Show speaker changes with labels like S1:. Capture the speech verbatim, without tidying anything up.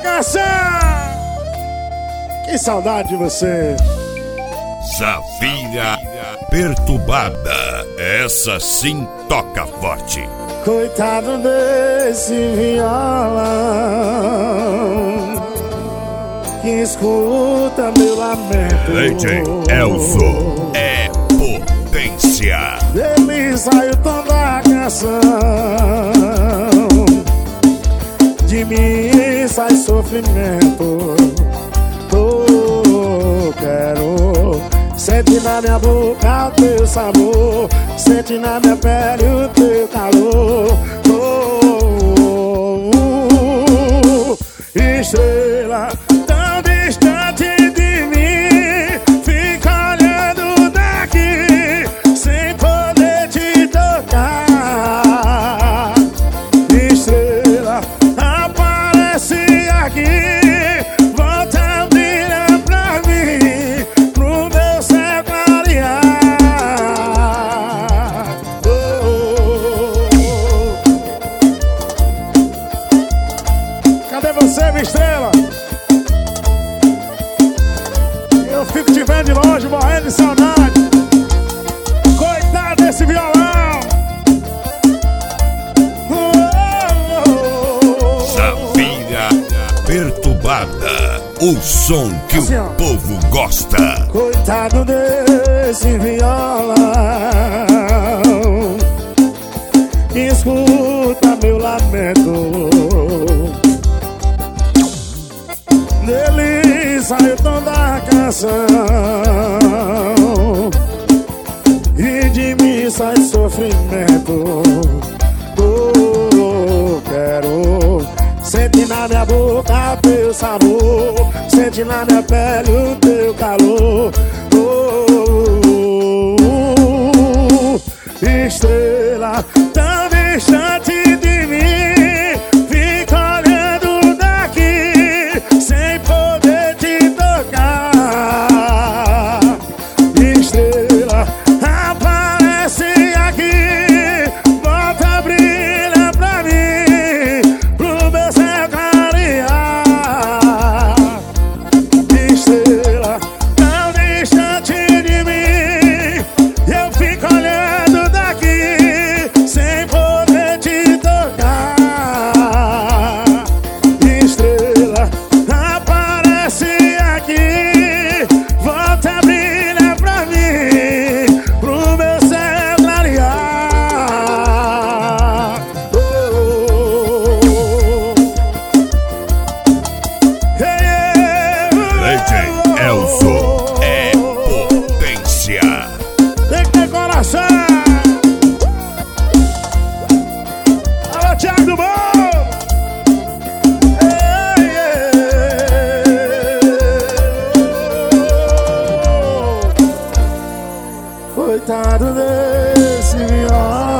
S1: Cação! Que saudade de você.
S2: Safira perturbada, essa sim toca forte.
S1: Coitado desse violão que escuta meu lamento.
S2: D J Elzo é potência.
S1: Dele sai o tom da canção, de mim sai sofrimento. Oh, quero sentir na minha boca o teu sabor, sentir na minha pele o teu calor. Oh, oh, oh, estrela tão distante de mim, fica olhando daqui sem poder te tocar. Estrela aparece aqui, volta a brilhar pra mim, pro meu céu clarear. Oh, oh, oh. Cadê você, minha estrela? Eu fico te vendo de longe, morrendo de saudade. Coitado desse violão. Oh, oh, oh.
S2: Safira perturbada, o som que
S1: Assim, ó.
S2: o povo gosta.
S1: Coitado desse violão, escuta meu lamento. Dele sai o tom da canção, e de mim sai sofrimento. Oh, quero sentir na minha boca o teu sabor, sentir na minha pele o teu calor. Oh, oh, oh, estrela tão distante de mim, fica olhando daqui sem poder te tocar. Estrela aparece aqui, volta a brilhar pra mim, pro meu céu clarear. Estrela tão distante de mim, eu fico olhando daqui sem poder te tocar. Estrela aparece aqui, volta a brilhar pra mim, pro meu céu clarear. Oh, oh, oh. Hey, yeah.
S2: D J Elzo é potência.
S1: Tem que ter coração. Alô, Thiago do Bom. Ei, ei. Coitado desse violão